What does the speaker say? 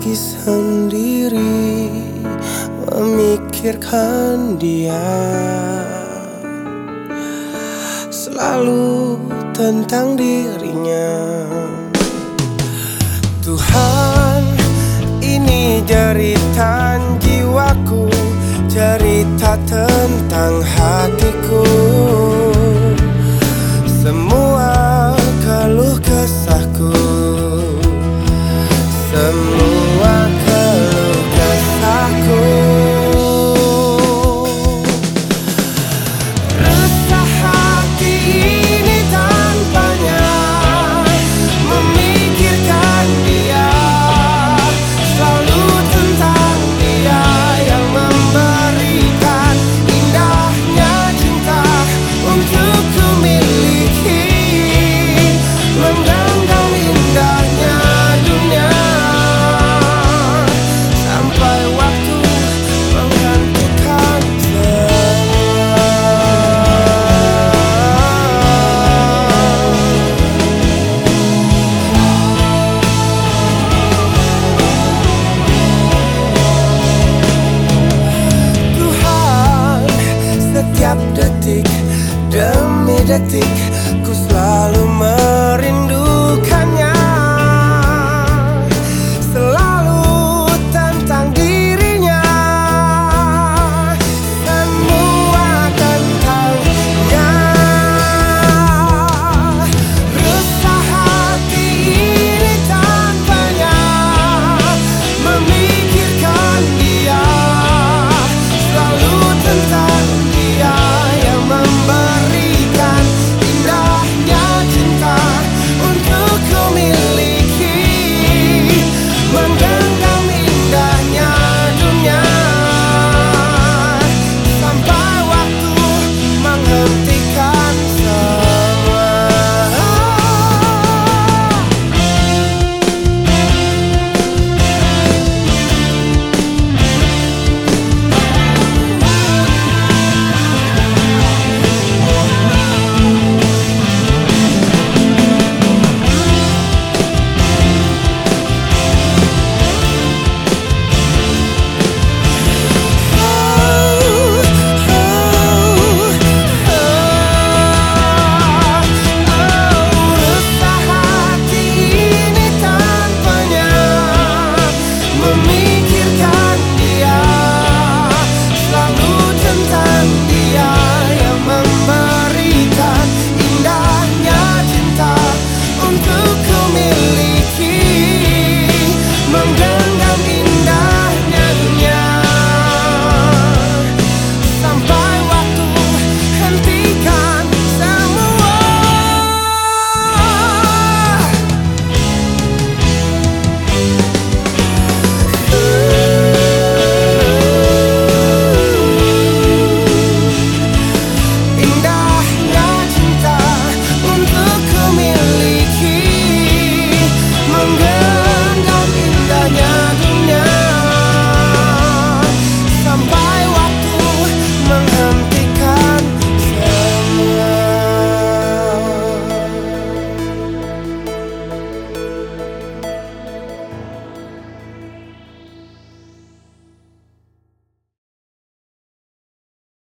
pergi sendiri memikirkan dia, selalu tentang dirinya. Tuhan, ini jeritan jiwaku, cerita tentang hatiku. Semua keluh kesahku, semua keluh kesahku. Resah hati ini tanpanya, memikirkan dia, selalu tentang dia yang memberikan indahnya cinta untuk ku miliki, menggenggam indahnya dunia sampai waktu menghentikan semua. Tuhan, setiap detik demi detik ku selalu merindukannya.